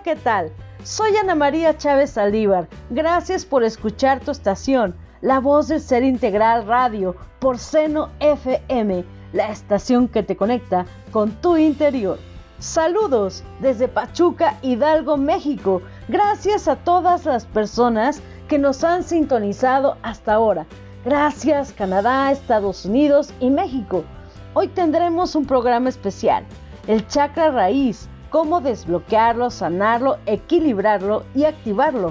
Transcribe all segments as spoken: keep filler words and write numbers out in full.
¿qué tal? Soy Ana María Chávez Saldívar. Gracias por escuchar tu estación, La Voz del Ser Integral Radio, por Seno F M, la estación que te conecta con tu interior. Saludos desde Pachuca, Hidalgo, México. Gracias a todas las personas que nos han sintonizado hasta ahora. Gracias Canadá, Estados Unidos y México. Hoy tendremos un programa especial, el chakra raíz, cómo desbloquearlo, sanarlo, equilibrarlo y activarlo.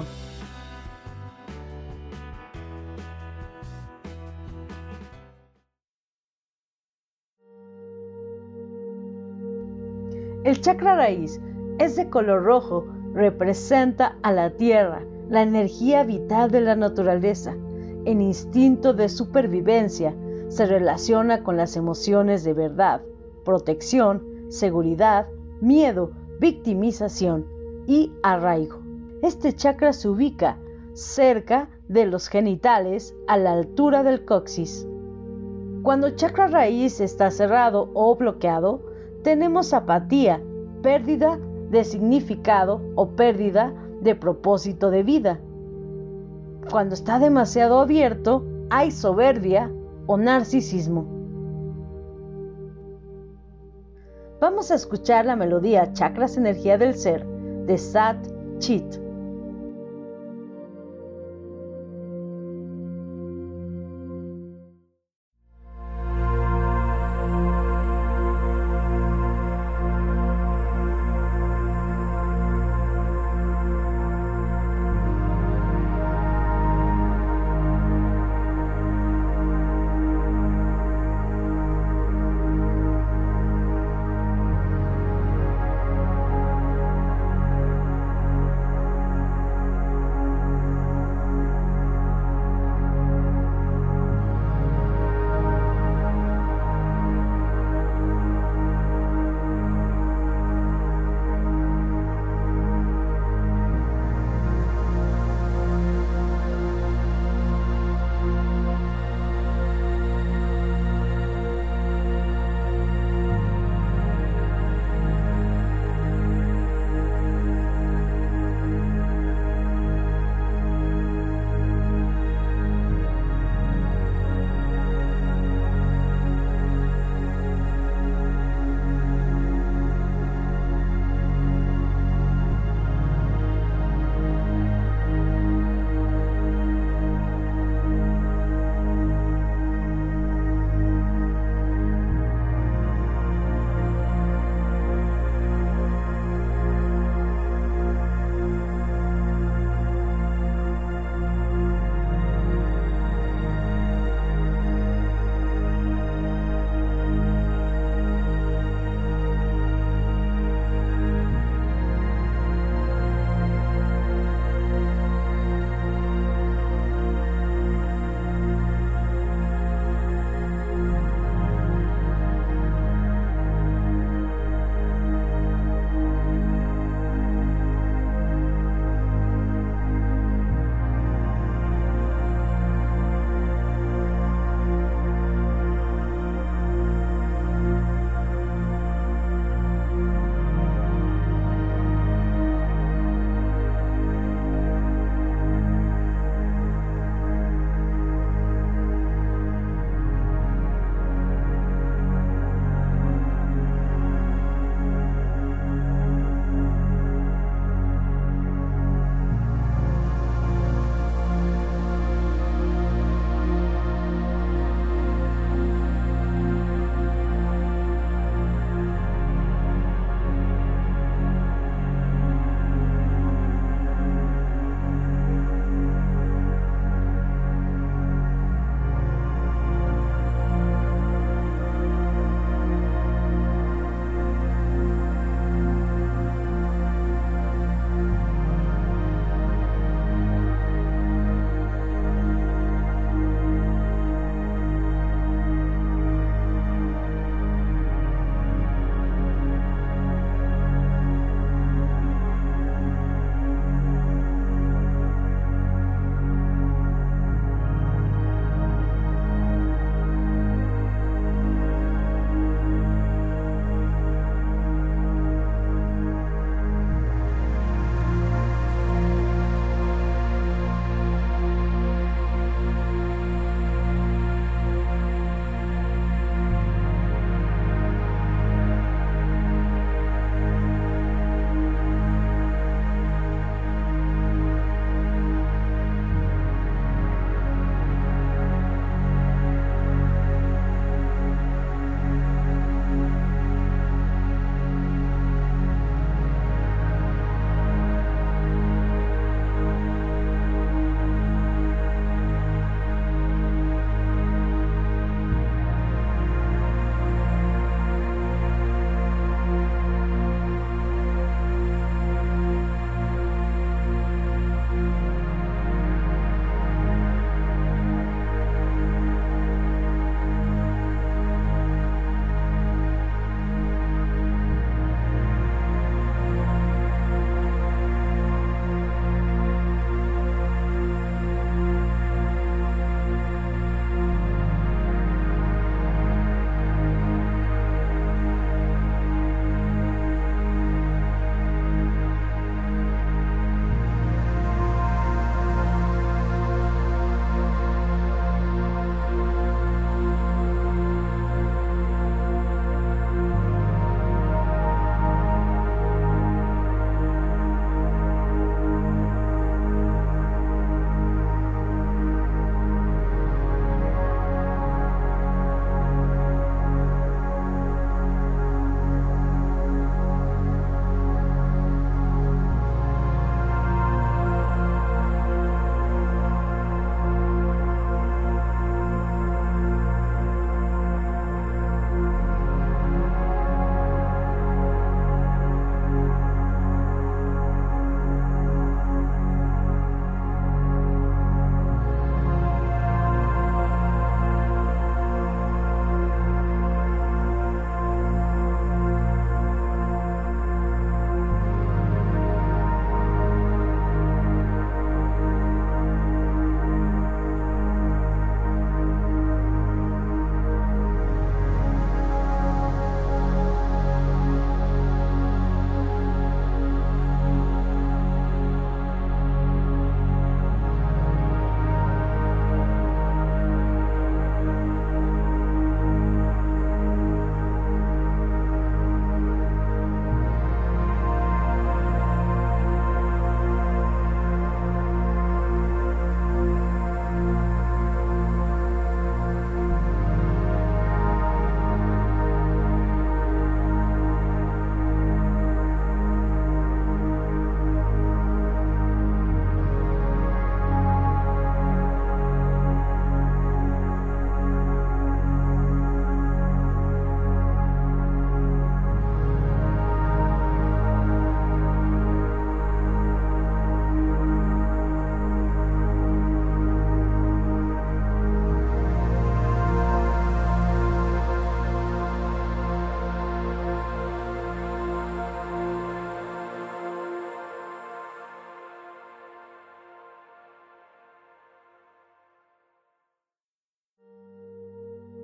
El chakra raíz es de color rojo, representa a la tierra, la energía vital de la naturaleza. El instinto de supervivencia se relaciona con las emociones de verdad, protección, seguridad, miedo, victimización y arraigo. Este chakra se ubica cerca de los genitales a la altura del coxis. Cuando el chakra raíz está cerrado o bloqueado, tenemos apatía, pérdida de significado o pérdida de propósito de vida. Cuando está demasiado abierto, hay soberbia o narcisismo. Vamos a escuchar la melodía Chakras Energía del Ser de Sat Chit.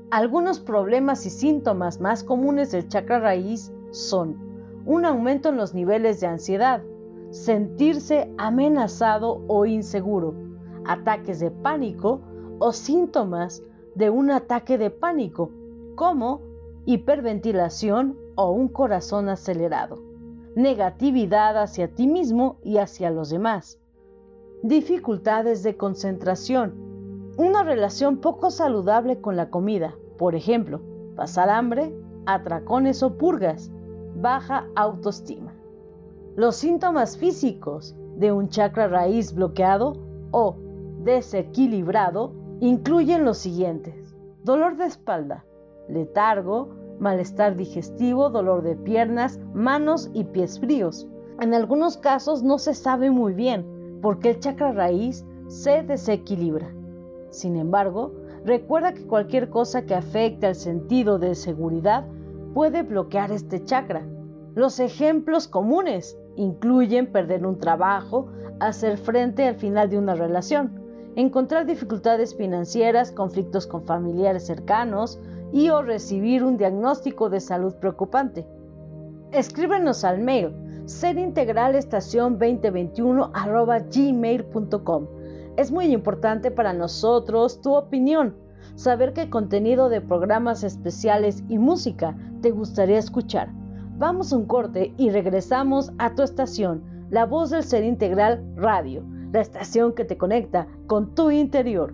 Algunos problemas y síntomas más comunes del chakra raíz son un aumento en los niveles de ansiedad, sentirse amenazado o inseguro, ataques de pánico o síntomas de un ataque de pánico, como hiperventilación o un corazón acelerado, negatividad hacia ti mismo y hacia los demás, dificultades de concentración, una relación poco saludable con la comida, por ejemplo, pasar hambre, atracones o purgas, baja autoestima. Los síntomas físicos de un chakra raíz bloqueado o desequilibrado incluyen los siguientes: dolor de espalda, letargo, malestar digestivo, dolor de piernas, manos y pies fríos. En algunos casos no se sabe muy bien por qué el chakra raíz se desequilibra. Sin embargo, recuerda que cualquier cosa que afecte al sentido de seguridad puede bloquear este chakra. Los ejemplos comunes incluyen perder un trabajo, hacer frente al final de una relación, encontrar dificultades financieras, conflictos con familiares cercanos y o recibir un diagnóstico de salud preocupante. Escríbenos al mail serintegralestacion veinte veintiuno arroba gmail punto com. Es muy importante para nosotros tu opinión, saber qué contenido de programas especiales y música te gustaría escuchar. Vamos a un corte y regresamos a tu estación, La Voz del Ser Integral Radio, la estación que te conecta con tu interior.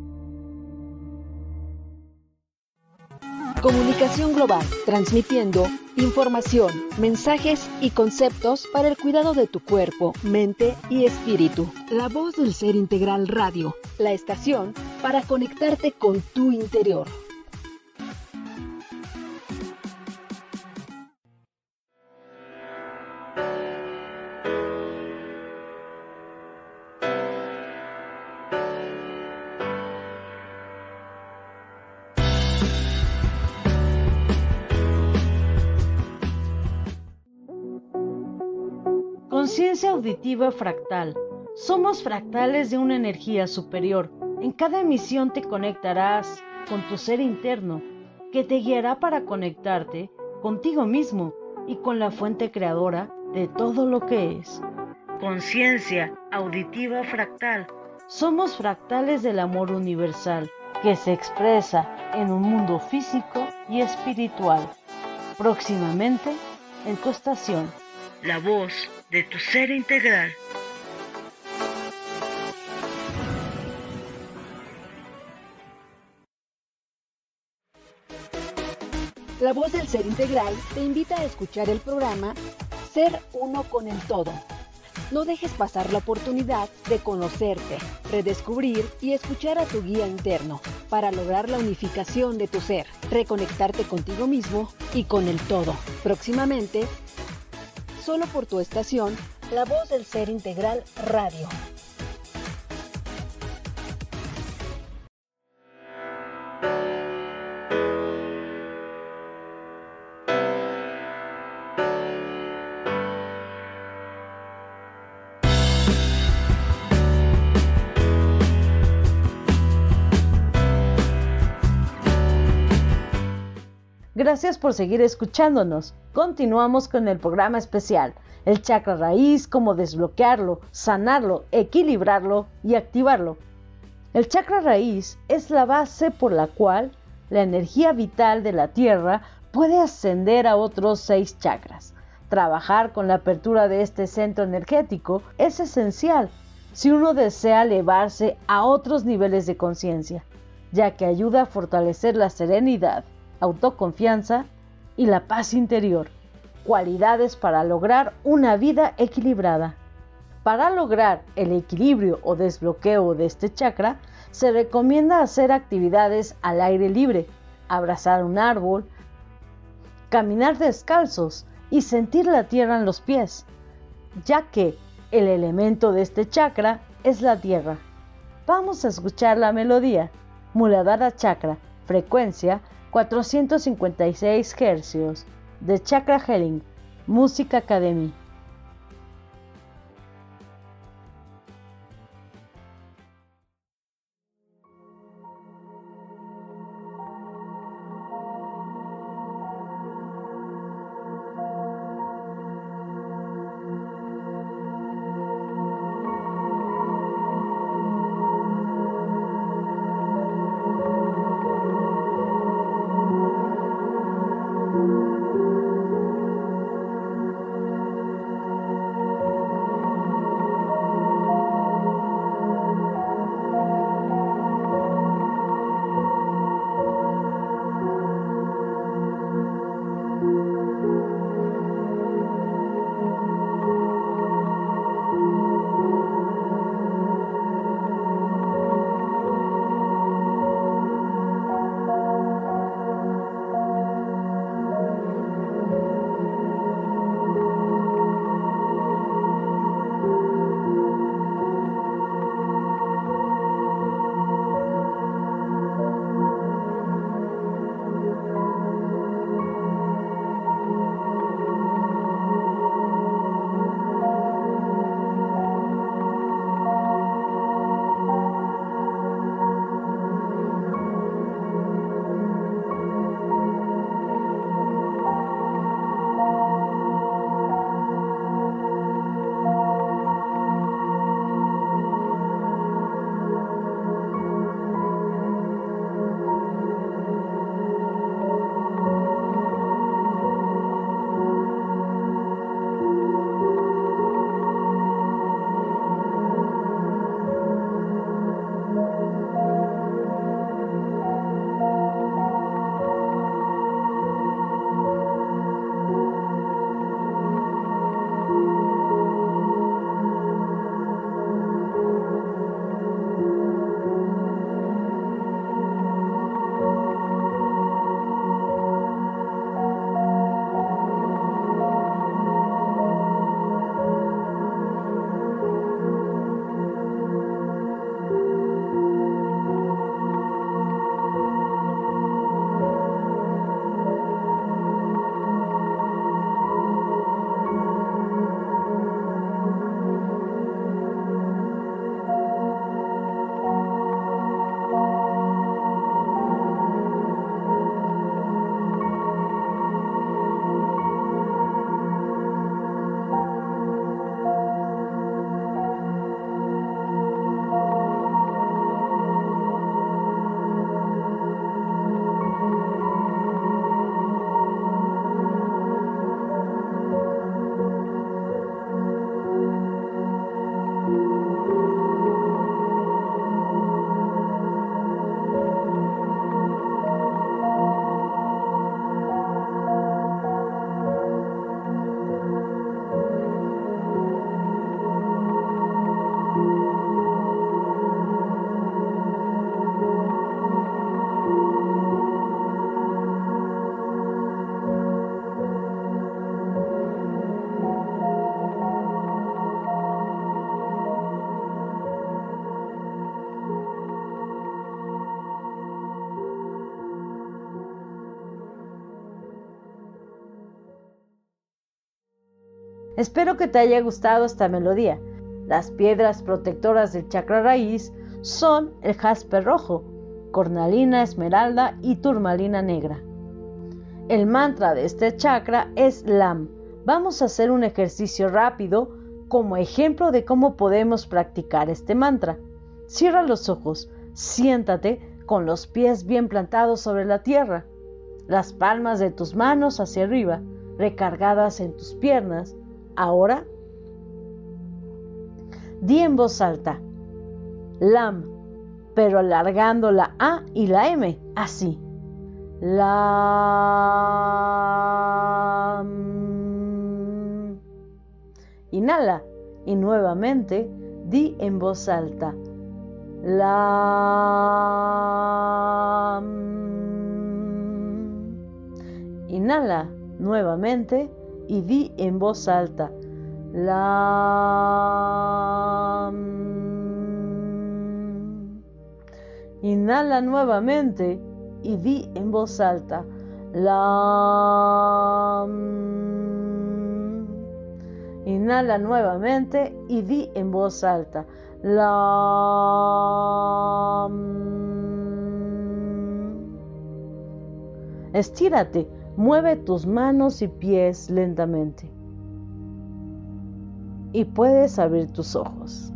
Comunicación global, transmitiendo información, mensajes y conceptos para el cuidado de tu cuerpo, mente y espíritu. La Voz del Ser Integral Radio, la estación para conectarte con tu interior. Conciencia auditiva fractal. Somos fractales de una energía superior. En cada emisión te conectarás con tu ser interno, que te guiará para conectarte contigo mismo y con la fuente creadora de todo lo que es. Conciencia auditiva fractal. Somos fractales del amor universal, que se expresa en un mundo físico y espiritual. Próximamente en tu estación, La Voz de tu Ser Integral. La Voz del Ser Integral te invita a escuchar el programa Ser Uno con el Todo. No dejes pasar la oportunidad de conocerte, redescubrir y escuchar a tu guía interno para lograr la unificación de tu ser, reconectarte contigo mismo y con el todo. Próximamente, solo por tu estación, La Voz del Ser Integral Radio. Gracias por seguir escuchándonos. Continuamos con el programa especial, el chakra raíz, cómo desbloquearlo, sanarlo, equilibrarlo y activarlo. El chakra raíz es la base por la cual la energía vital de la Tierra puede ascender a otros seis chakras. Trabajar con la apertura de este centro energético es esencial si uno desea elevarse a otros niveles de conciencia, ya que ayuda a fortalecer la serenidad, autoconfianza y la paz interior, cualidades para lograr una vida equilibrada. Para lograr el equilibrio o desbloqueo de este chakra, se recomienda hacer actividades al aire libre, abrazar un árbol, caminar descalzos y sentir la tierra en los pies, ya que el elemento de este chakra es la tierra. Vamos a escuchar la melodía Muladhara Chakra, frecuencia cuatrocientos cincuenta y seis hercios, de Chakra Healing, Music Academy. Espero que te haya gustado esta melodía. Las piedras protectoras del chakra raíz son el jaspe rojo, cornalina esmeralda y turmalina negra. El mantra de este chakra es LAM. Vamos a hacer un ejercicio rápido como ejemplo de cómo podemos practicar este mantra. Cierra los ojos, siéntate con los pies bien plantados sobre la tierra, las palmas de tus manos hacia arriba, recargadas en tus piernas. Ahora, di en voz alta, LAM, pero alargando la A y la M, así. LAM. Inhala y nuevamente di en voz alta, LAM. Inhala nuevamente y di en voz alta, LAM. Inhala nuevamente y di en voz alta, LAM. Inhala nuevamente y di en voz alta, LAM. Estírate, mueve tus manos y pies lentamente. Y puedes abrir tus ojos.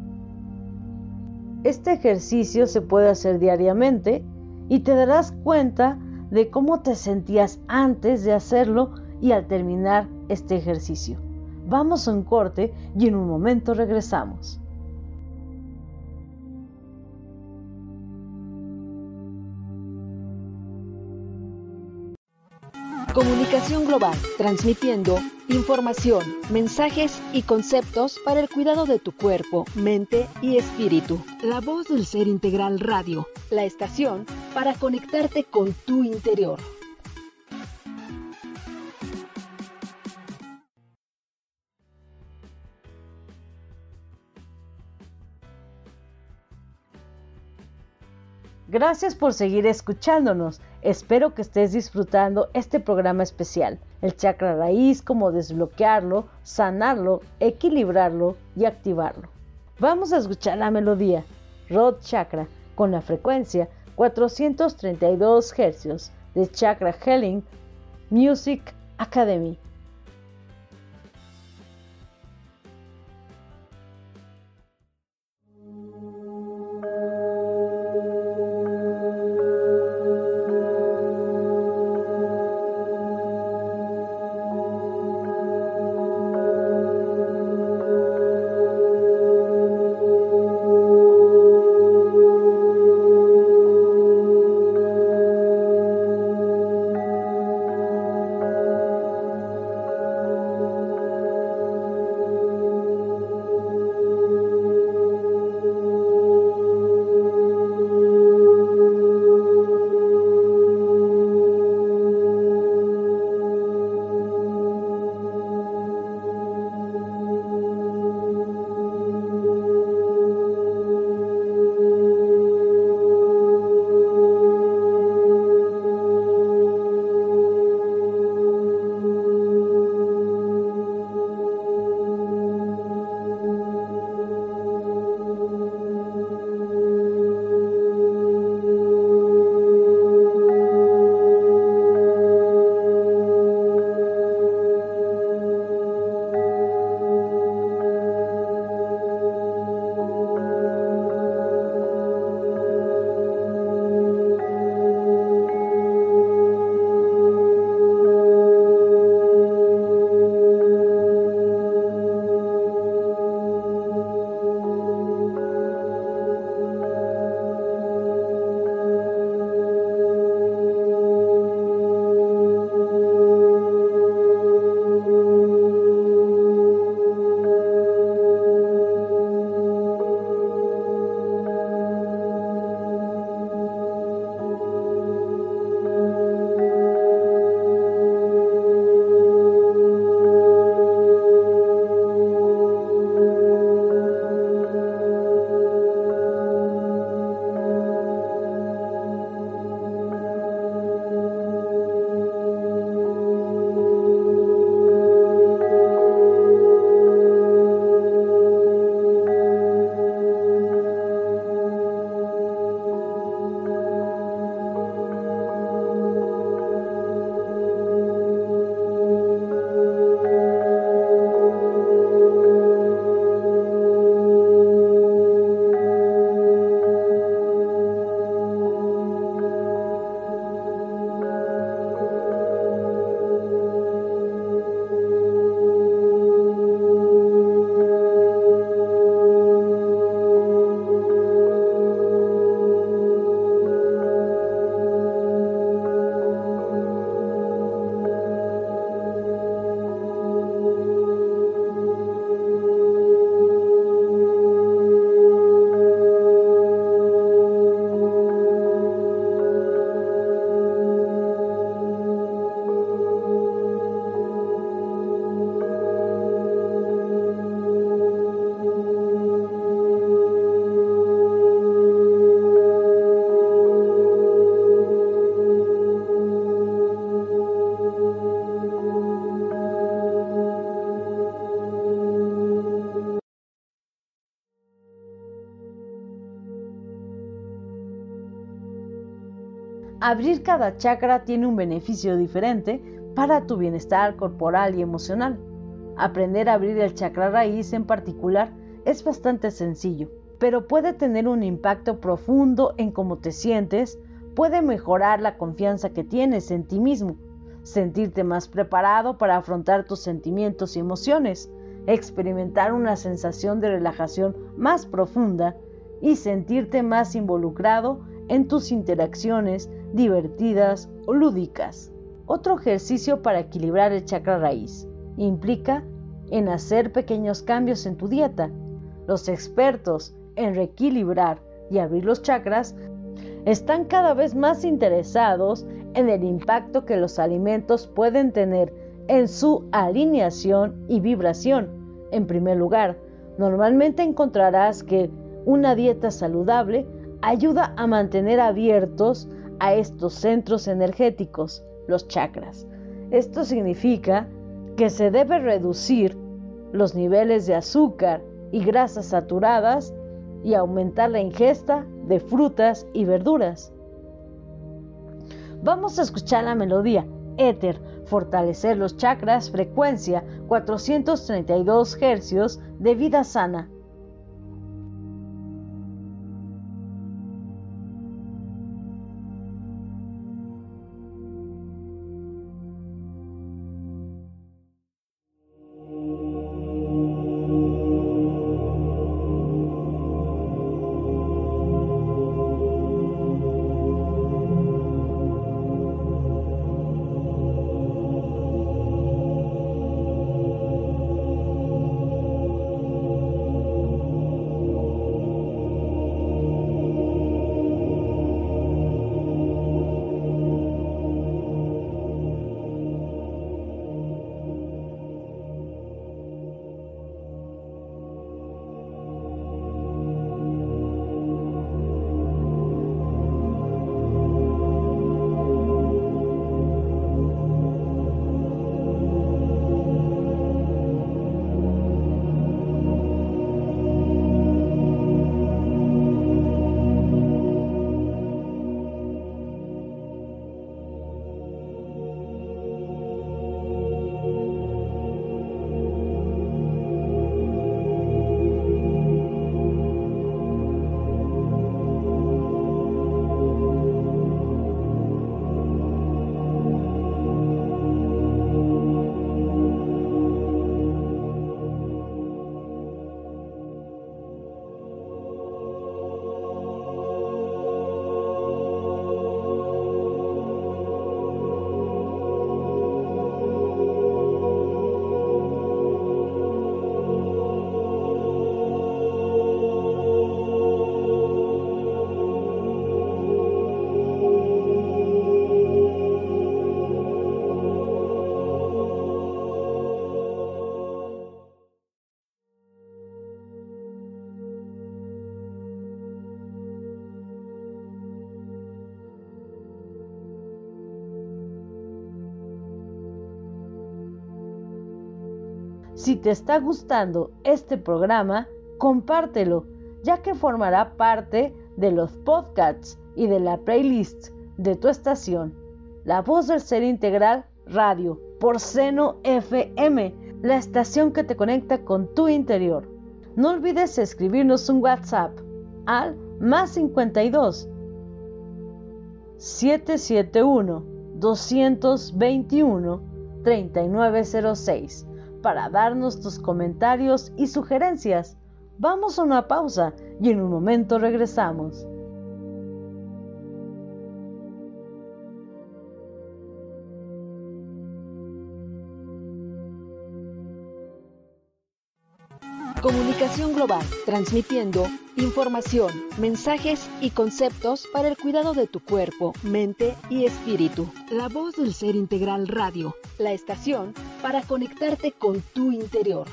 Este ejercicio se puede hacer diariamente y te darás cuenta de cómo te sentías antes de hacerlo y al terminar este ejercicio. Vamos a un corte y en un momento regresamos. Comunicación global, transmitiendo información, mensajes y conceptos para el cuidado de tu cuerpo, mente y espíritu. La voz del Ser Integral Radio, la estación para conectarte con tu interior. Gracias por seguir escuchándonos. Espero que estés disfrutando este programa especial. El chakra raíz, cómo desbloquearlo, sanarlo, equilibrarlo y activarlo. Vamos a escuchar la melodía Root Chakra con la frecuencia cuatrocientos treinta y dos hercios de Chakra Healing Music Academy. Abrir cada chakra tiene un beneficio diferente para tu bienestar corporal y emocional. Aprender a abrir el chakra raíz en particular es bastante sencillo, pero puede tener un impacto profundo en cómo te sientes, puede mejorar la confianza que tienes en ti mismo, sentirte más preparado para afrontar tus sentimientos y emociones, experimentar una sensación de relajación más profunda y sentirte más involucrado en tus interacciones divertidas o lúdicas. Otro ejercicio para equilibrar el chakra raíz implica en hacer pequeños cambios en tu dieta. Los expertos en reequilibrar y abrir los chakras están cada vez más interesados en el impacto que los alimentos pueden tener en su alineación y vibración. En primer lugar, normalmente encontrarás que una dieta saludable ayuda a mantener abiertos a estos centros energéticos, los chakras. Esto significa que se debe reducir los niveles de azúcar y grasas saturadas y aumentar la ingesta de frutas y verduras. Vamos a escuchar la melodía Éter, fortalecer los chakras, frecuencia cuatrocientos treinta y dos hercios de vida sana. Si te está gustando este programa, compártelo, ya que formará parte de los podcasts y de la playlist de tu estación. La Voz del Ser Integral Radio, por Seno F M, la estación que te conecta con tu interior. No olvides escribirnos un WhatsApp al más cincuenta y dos, setecientos setenta y uno, doscientos veintiuno, treinta y nueve cero seis para darnos tus comentarios y sugerencias. Vamos a una pausa y en un momento regresamos. Comunicación global, transmitiendo información, mensajes y conceptos para el cuidado de tu cuerpo, mente y espíritu. La Voz del Ser Integral Radio, la estación para conectarte con tu interior.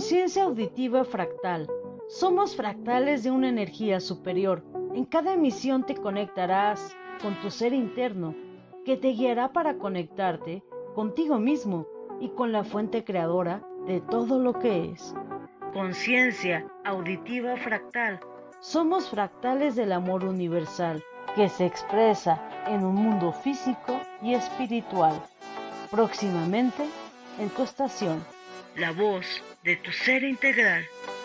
Conciencia auditiva fractal. Somos fractales de una energía superior. En cada emisión te conectarás con tu ser interno, que te guiará para conectarte contigo mismo y con la fuente creadora de todo lo que es. Conciencia auditiva fractal. Somos fractales del amor universal, que se expresa en un mundo físico y espiritual. Próximamente en tu estación, la voz de tu ser integral.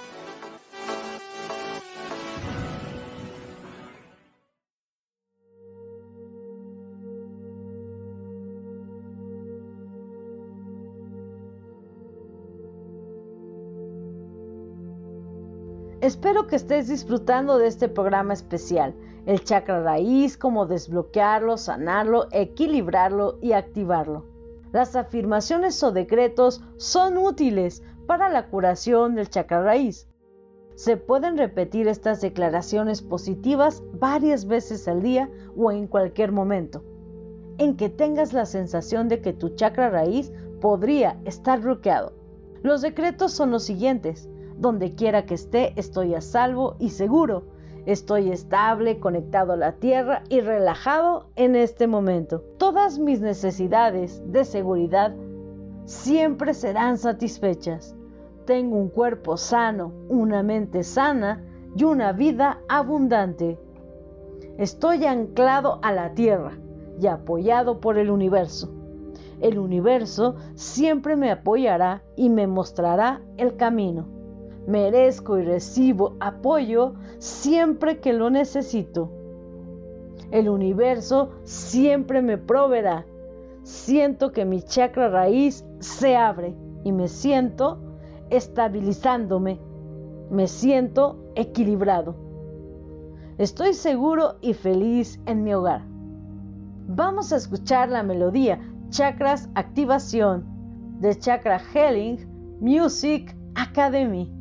Espero que estés disfrutando de este programa especial, el chakra raíz, cómo desbloquearlo, sanarlo, equilibrarlo y activarlo. Las afirmaciones o decretos son útiles para la curación del chakra raíz. Se pueden repetir estas declaraciones positivas varias veces al día o en cualquier momento, en que tengas la sensación de que tu chakra raíz podría estar bloqueado. Los decretos son los siguientes. Donde quiera que esté, estoy a salvo y seguro. Estoy estable, conectado a la tierra y relajado en este momento. Todas mis necesidades de seguridad siempre serán satisfechas. Tengo un cuerpo sano, una mente sana y una vida abundante. Estoy anclado a la tierra y apoyado por el universo. El universo siempre me apoyará y me mostrará el camino. Merezco y recibo apoyo siempre que lo necesito. El universo siempre me proveerá. Siento que mi chakra raíz se abre y me siento estabilizándome. Me siento equilibrado. Estoy seguro y feliz en mi hogar. Vamos a escuchar la melodía Chakras Activación de Chakra Healing Music Academy.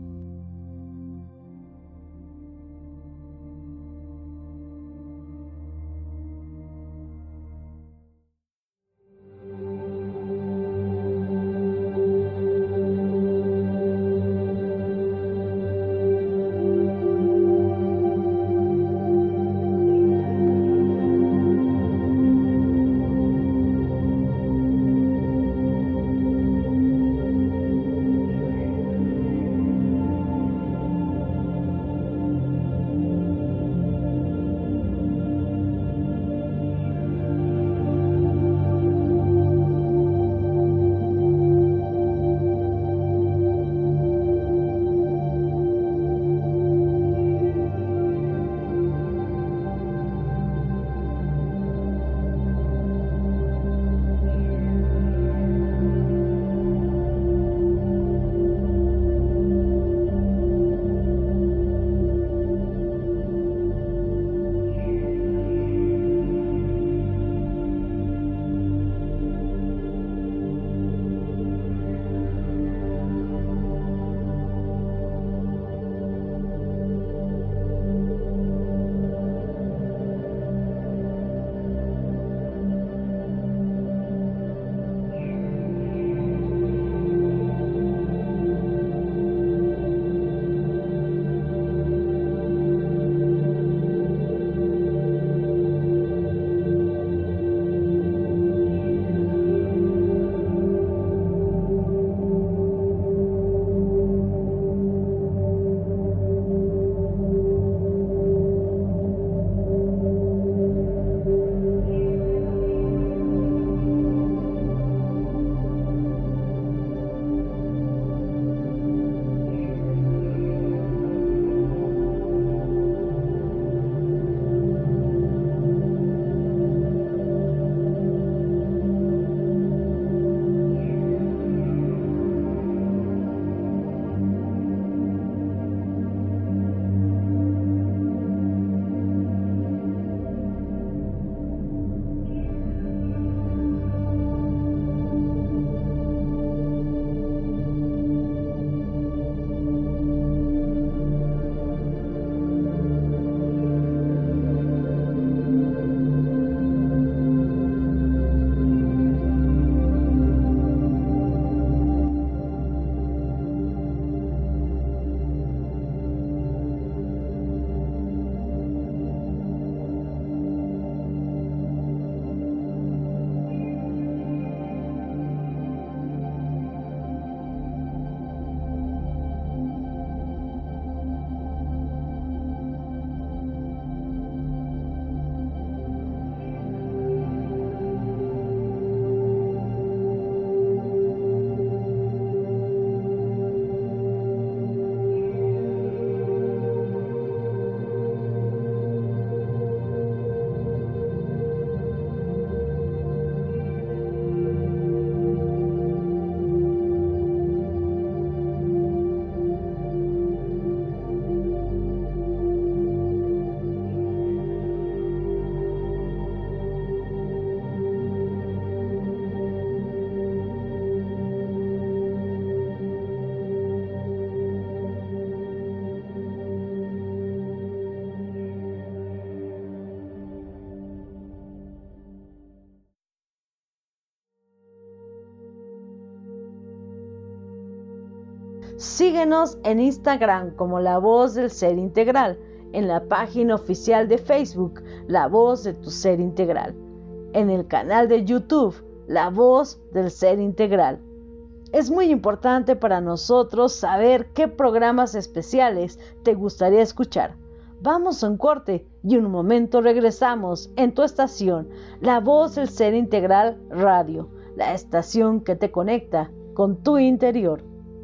Síguenos en Instagram como La Voz del Ser Integral, en la página oficial de Facebook, La Voz de tu Ser Integral, en el canal de YouTube, La Voz del Ser Integral. Es muy importante para nosotros saber qué programas especiales te gustaría escuchar. Vamos a un corte y en un momento regresamos en tu estación, La Voz del Ser Integral Radio, la estación que te conecta con tu interior.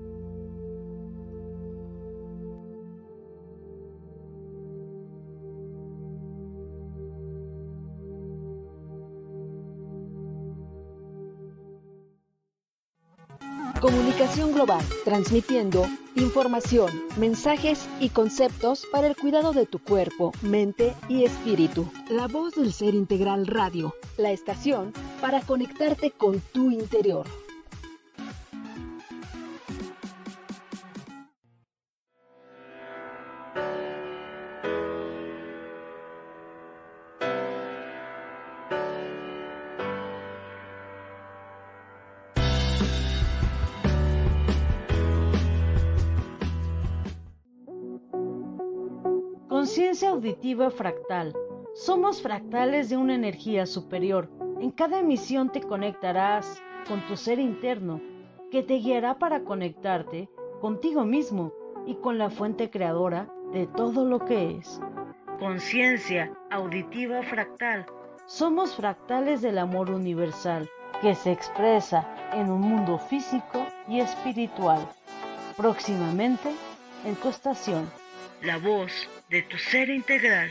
Comunicación global, transmitiendo información, mensajes y conceptos para el cuidado de tu cuerpo, mente y espíritu. La Voz del Ser Integral Radio, la estación para conectarte con tu interior. Conciencia auditiva fractal. Somos fractales de una energía superior. En cada emisión te conectarás con tu ser interno, que te guiará para conectarte contigo mismo y con la fuente creadora de todo lo que es. Conciencia auditiva fractal. Somos fractales del amor universal, que se expresa en un mundo físico y espiritual. Próximamente en tu estación, La Voz de tu Ser Integral.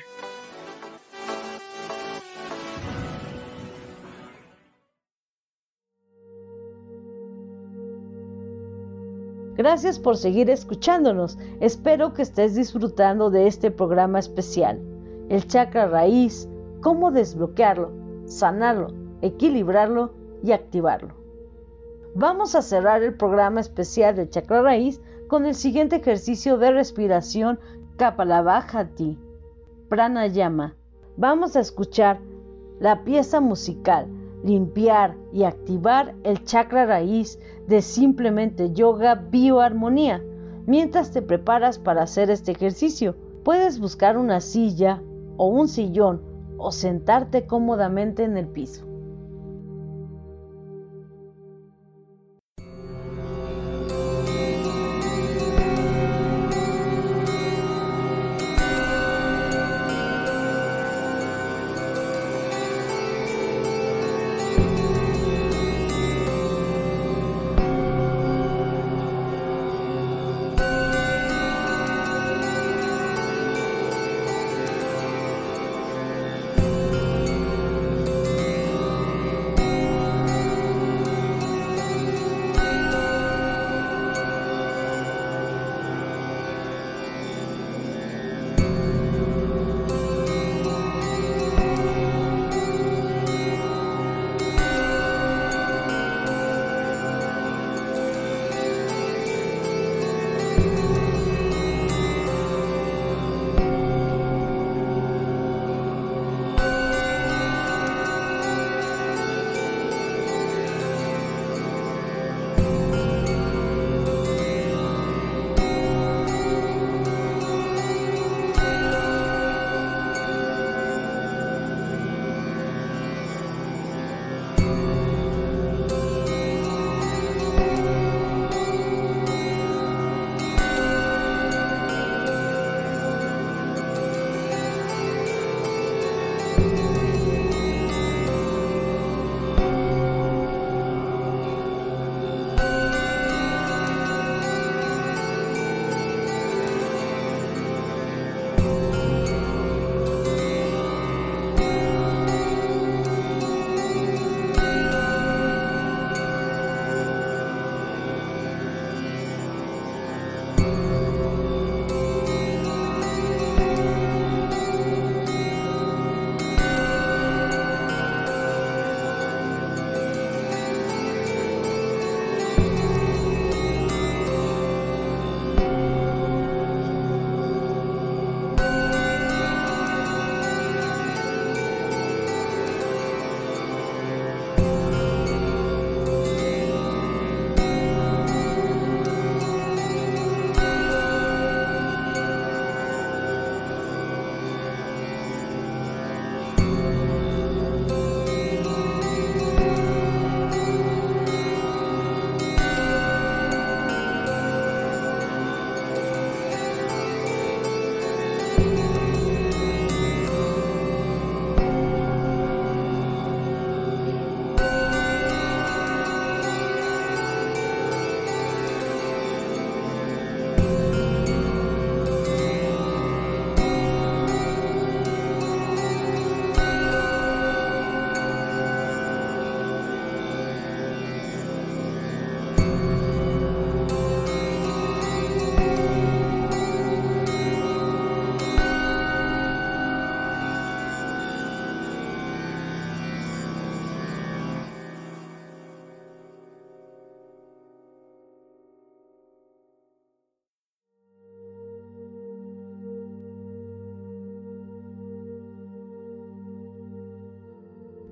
Gracias por seguir escuchándonos. Espero que estés disfrutando de este programa especial. El chakra raíz, cómo desbloquearlo, sanarlo, equilibrarlo y activarlo. Vamos a cerrar el programa especial del chakra raíz con el siguiente ejercicio de respiración Kapalabhati Pranayama. Vamos a escuchar la pieza musical Limpiar y activar el chakra raíz de Simplemente Yoga Bioarmonía. Mientras te preparas para hacer este ejercicio, puedes buscar una silla o un sillón o sentarte cómodamente en el piso.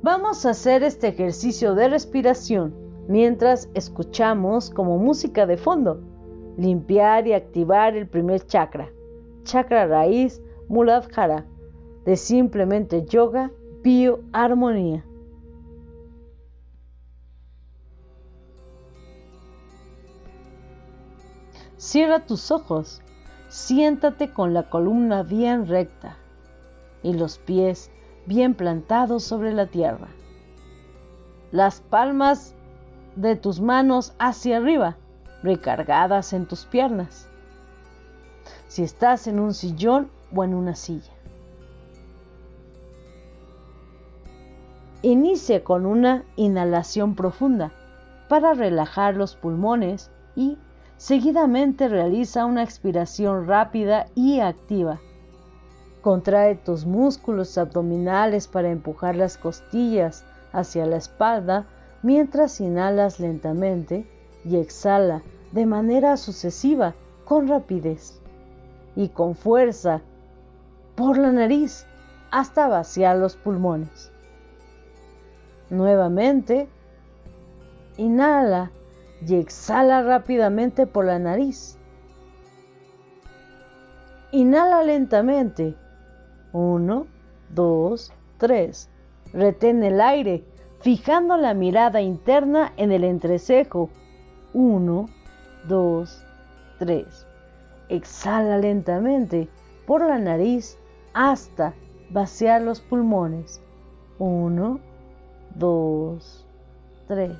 Vamos a hacer este ejercicio de respiración mientras escuchamos como música de fondo. Limpiar y activar el primer chakra, chakra raíz Muladhara, de Simplemente Yoga Bioarmonía. Cierra tus ojos, siéntate con la columna bien recta y los pies bien plantados sobre la tierra. Las palmas de tus manos hacia arriba, recargadas en tus piernas. Si estás en un sillón o en una silla. Inicia con una inhalación profunda para relajar los pulmones y seguidamente realiza una expiración rápida y activa. Contrae tus músculos abdominales para empujar las costillas hacia la espalda mientras inhalas lentamente y exhala de manera sucesiva con rapidez y con fuerza por la nariz hasta vaciar los pulmones. Nuevamente, inhala y exhala rápidamente por la nariz. Inhala lentamente. Uno, dos, tres. Retén el aire, fijando la mirada interna en el entrecejo. Uno, dos, tres. Exhala lentamente por la nariz hasta vaciar los pulmones. Uno, dos, tres.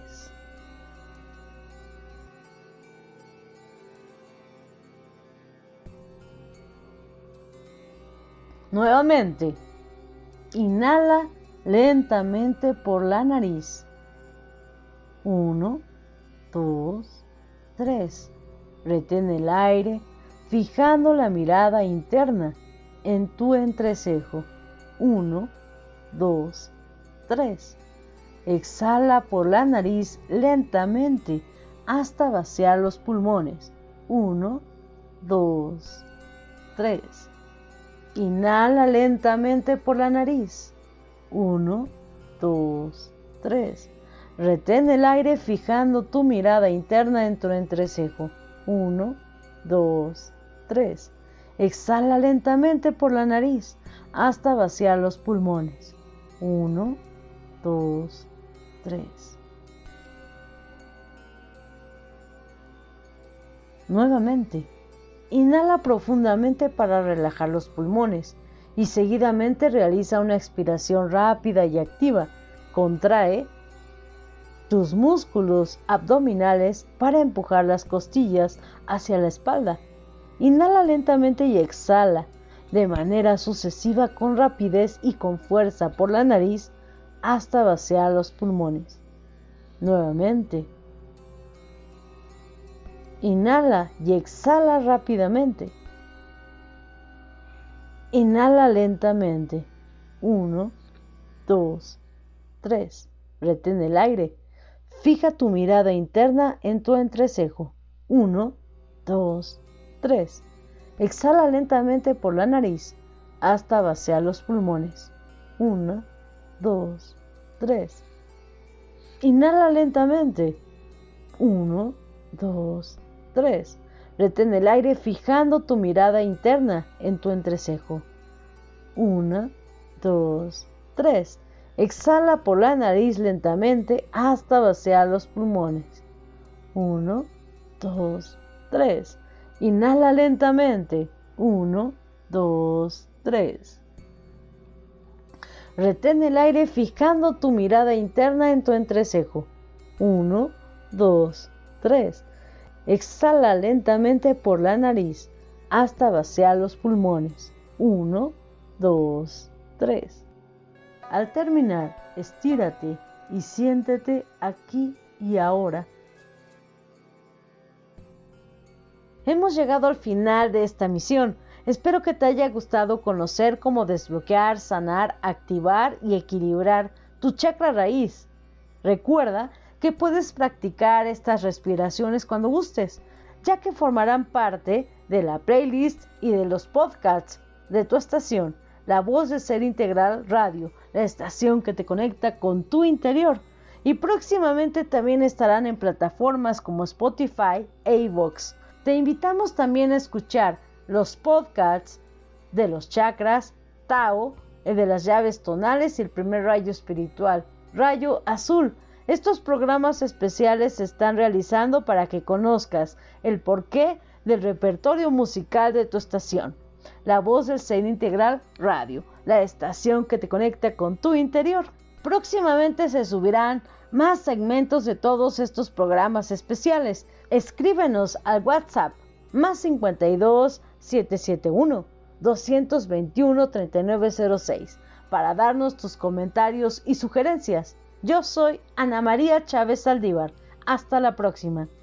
Nuevamente, inhala lentamente por la nariz. Uno, dos, tres. Retén el aire, fijando la mirada interna en tu entrecejo. Uno, dos, tres. Exhala por la nariz lentamente hasta vaciar los pulmones. Uno, dos, tres. Inhala lentamente por la nariz. Uno, dos, tres. Retén el aire fijando tu mirada interna en tu entrecejo. Uno, dos, tres. Exhala lentamente por la nariz hasta vaciar los pulmones. Uno, dos, tres. Nuevamente. Inhala profundamente para relajar los pulmones y seguidamente realiza una expiración rápida y activa. Contrae tus músculos abdominales para empujar las costillas hacia la espalda. Inhala lentamente y exhala de manera sucesiva con rapidez y con fuerza por la nariz hasta vaciar los pulmones. Nuevamente. Inhala y exhala rápidamente. Inhala lentamente. Uno, dos, tres. Retén el aire. Fija tu mirada interna en tu entrecejo. Uno, dos, tres. Exhala lentamente por la nariz hasta vaciar los pulmones. Uno, dos, tres. Inhala lentamente. Uno, dos, tres. Retén el aire fijando tu mirada interna en tu entrecejo. Uno, dos, tres. Exhala por la nariz lentamente hasta vaciar los pulmones. Uno, dos, tres. Inhala lentamente. Uno, dos, tres. Retén el aire fijando tu mirada interna en tu entrecejo. Uno, dos, tres. Exhala lentamente por la nariz hasta vaciar los pulmones. Uno, dos, tres. Al terminar, estírate y siéntete aquí y ahora. Hemos llegado al final de esta misión. Espero que te haya gustado conocer cómo desbloquear, sanar, activar y equilibrar tu chakra raíz. Recuerda que puedes practicar estas respiraciones cuando gustes, ya que formarán parte de la playlist y de los podcasts de tu estación, La Voz del Ser Integral Radio, la estación que te conecta con tu interior. Y próximamente también estarán en plataformas como Spotify e iVoox. Te invitamos también a escuchar los podcasts de los chakras, Tao, el de las llaves tonales y el primer rayo espiritual, Rayo Azul. Estos programas especiales se están realizando para que conozcas el porqué del repertorio musical de tu estación. La Voz del Ser Integral Radio, la estación que te conecta con tu interior. Próximamente se subirán más segmentos de todos estos programas especiales. Escríbenos al WhatsApp más cincuenta y dos, setecientos setenta y uno, doscientos veintiuno, treinta y nueve cero seis para darnos tus comentarios y sugerencias. Yo soy Ana María Chávez Saldívar. Hasta la próxima.